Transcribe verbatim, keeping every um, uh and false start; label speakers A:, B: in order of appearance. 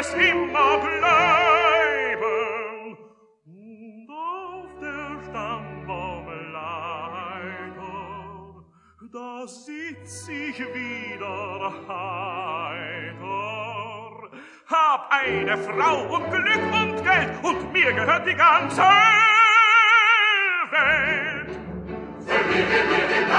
A: es immer bleiben. Und auf der Stammbaumleiter, da sitz ich wieder heiter. Hab eine Frau und Glück und Geld und mir gehört die ganze Welt. Für mich,